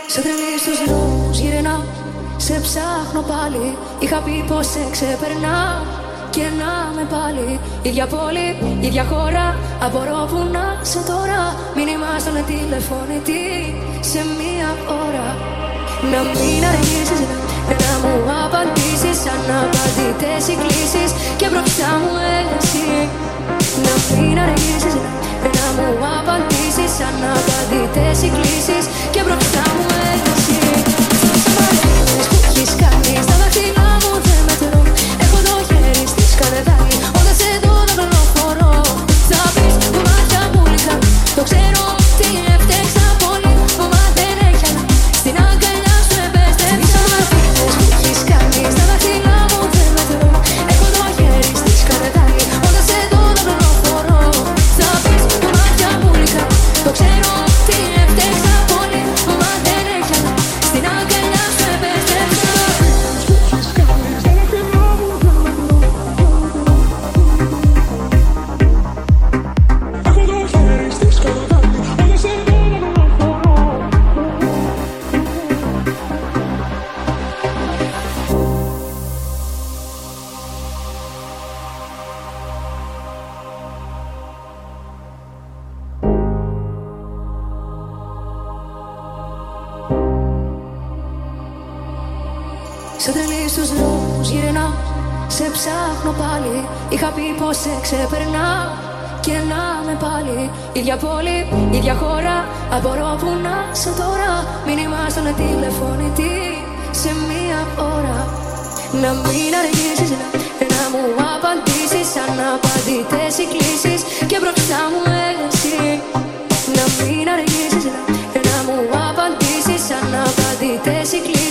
Σε τρελή στους δρόμους γυρνάω, σε ψάχνω πάλι. Είχα πει πως σε ξεπερνάω και να με πάλι. Ίδια πόλη, ίδια χώρα, απορώ που να σε τώρα. Μήνυμα στον τηλεφωνητή σε μία ώρα. Να μην αργήσεις, να μου απαντήσεις. Αναπαντητές οι κλήσεις και μπροστά μου εσύ. Να μην αργήσεις, να μου απαντήσεις. Αναπαντητές οι κλήσεις και μπροστά μου εσύ. Τόσα μαλώνες που έχεις κάνει, στα δάχτυλά μου δεν μετρώ. Έχω το χέρι στη σκανεδάλη, όταν σε δω να προχωρώ. Θα πεις που μάτια μου λιχτά, το ξέρω ότι έφτεξα πολύ. Μα δεν έχει άλλα, στην αγκαλιά σου εμπέστεψα. Μαλώνες που έχεις κάνει, στα δάχτυλά μου δεν μετρώ. Έχω το χέρι στη σκανεδάλη, όταν σε δω να προχωρώ. Θα πεις που μάτια μου λιχτά, το ξέρω ότι έφτεξα πολύ. Μα δεν έχει άλλα, στην αγκαλιά σου εμπέστεψα. Σε τρελή στους δρόμους γυρνάω, σε ψάχνω πάλι. Είχα πει πως σε ξεπερνάω και να με πάλι. Ίδια πόλη, ίδια χώρα, απορώ που να σε τώρα. Μήνυμα στον τηλεφωνητή σε μία ώρα. Να μην αργήσεις, να μου απαντήσεις. Αναπαντητές οι κλήσεις και μπροστά μου εσύ. Να μην αργήσεις, να μου απαντήσεις. Αναπαντητές οι κλήσεις